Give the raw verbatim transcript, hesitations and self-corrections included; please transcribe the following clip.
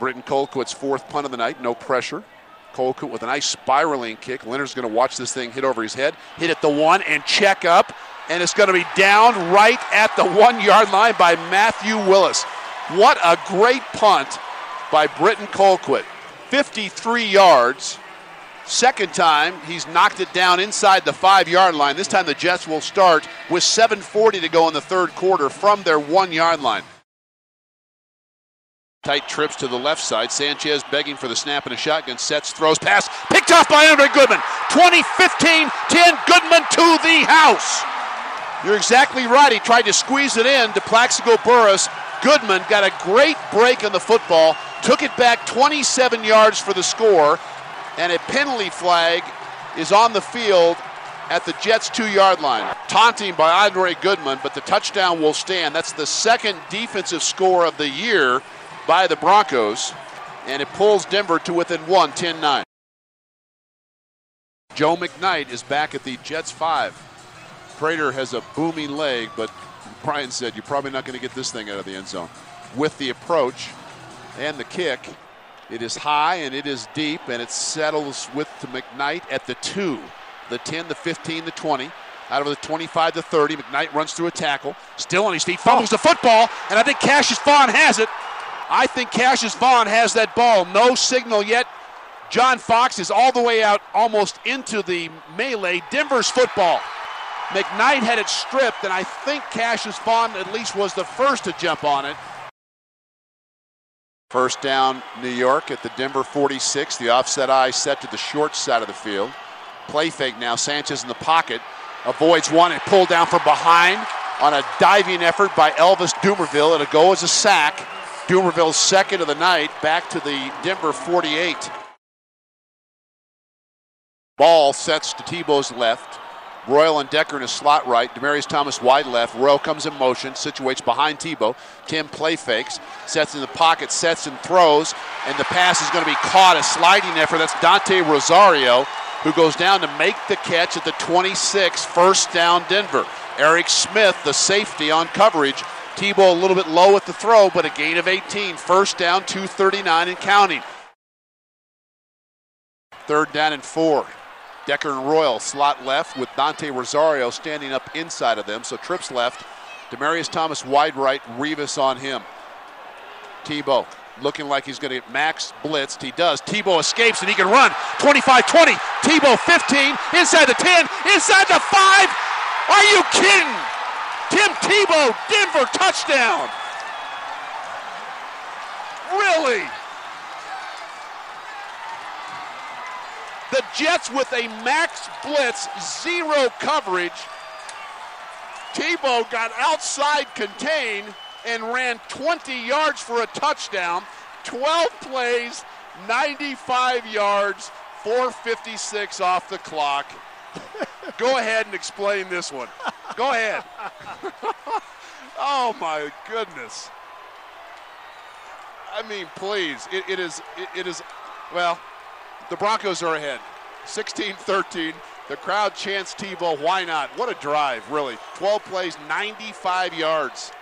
Britton Colquitt's fourth punt of the night, no pressure. Colquitt with a nice spiraling kick. Leonard's going to watch this thing hit over his head, hit at the one and check up, and it's going to be down right at the one-yard line by Matthew Willis. What a great punt by Britton Colquitt. fifty-three yards. Second time, he's knocked it down inside the five-yard line. This time the Jets will start with seven forty to go in the third quarter from their one-yard line. Tight trips to the left side. Sanchez begging for the snap and a shotgun. Sets, throws, pass. Picked off by Andre Goodman. twenty, fifteen, ten. Goodman to the house. You're exactly right. He tried to squeeze it in to Plaxico Burress. Goodman got a great break on the football. Took it back twenty-seven yards for the score. And a penalty flag is on the field at the Jets' two-yard line. Taunting by Andre Goodman, but the touchdown will stand. That's the second defensive score of the year by the Broncos, and it pulls Denver to within one, ten nine. Joe McKnight is back at the Jets' five. Prater has a booming leg, but Brian said you're probably not going to get this thing out of the end zone. With the approach and the kick, it is high and it is deep, and it settles with to McKnight at the two. The ten, the fifteen, the twenty. Out of the twenty-five to thirty, McKnight runs through a tackle. Still on his feet, fumbles the football, and I think Cassius Vaughn has it. I think Cassius Vaughn has that ball. No signal yet. John Fox is all the way out, almost into the melee. Denver's football. McKnight had it stripped, and I think Cassius Vaughn at least was the first to jump on it. First down, New York at the Denver forty-six. The offset eye set to the short side of the field. Play fake now. Sanchez in the pocket. Avoids one and pulled down from behind on a diving effort by Elvis Dumervil. It'll go as a sack. Dumerville's second of the night, back to the Denver forty-eight. Ball sets to Tebow's left. Royal and Decker in his slot right. Demaryius Thomas wide left. Royal comes in motion, situates behind Tebow. Tim play fakes, sets in the pocket, sets and throws, and the pass is going to be caught. A sliding effort. That's Dante Rosario, who goes down to make the catch at the twenty-six. First down, Denver. Eric Smith, the safety on coverage. Tebow a little bit low at the throw, but a gain of eighteen. First down, two thirty-nine and counting. Third down and four. Decker and Royal slot left with Dante Rosario standing up inside of them. So trips left. Demaryius Thomas wide right. Rivas on him. Tebow looking like he's going to get max blitzed. He does. Tebow escapes and he can run. twenty-five twenty. Tebow fifteen. Inside the ten. Inside the five. Are you kidding? Tim Tebow, Denver touchdown. Really? The Jets with a max blitz, zero coverage. Tebow got outside contain and ran twenty yards for a touchdown. twelve plays, ninety-five yards, four fifty-six off the clock. Go ahead and explain this one. Go ahead. Oh my goodness. I mean, please, it, it is, it, it is, well, the Broncos are ahead, sixteen thirteen. The crowd chants Tebow. Why not? What a drive, really. twelve plays, ninety-five yards.